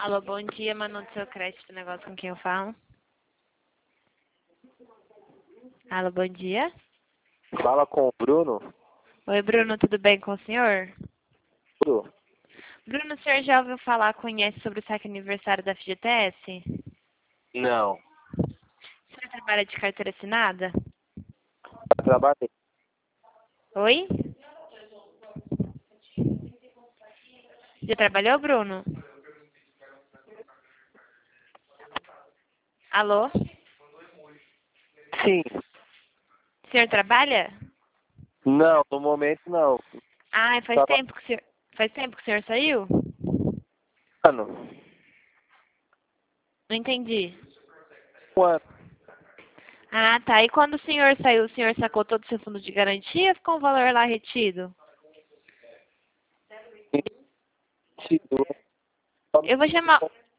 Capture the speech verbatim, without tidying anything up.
Alô, bom dia, Manu do seu crédito, negócio com quem eu falo. Alô, bom dia. Fala com o Bruno. Oi, Bruno, tudo bem com o senhor? Tudo? Bruno, o senhor já ouviu falar, conhece sobre o saque aniversário da F G T S? Não. O senhor trabalha de carteira assinada? Eu trabalhei. Oi? Já trabalhou, Bruno? Alô? Sim. O senhor trabalha? Não, no momento não. Ah, faz Tava tempo que o senhor, faz tempo que o senhor saiu? ano. Não entendi. Um ano. Ah, tá. E quando o senhor saiu, o senhor sacou todo o seu fundo de garantia ou ficou um valor lá retido? vinte e dois. Eu vou chamar,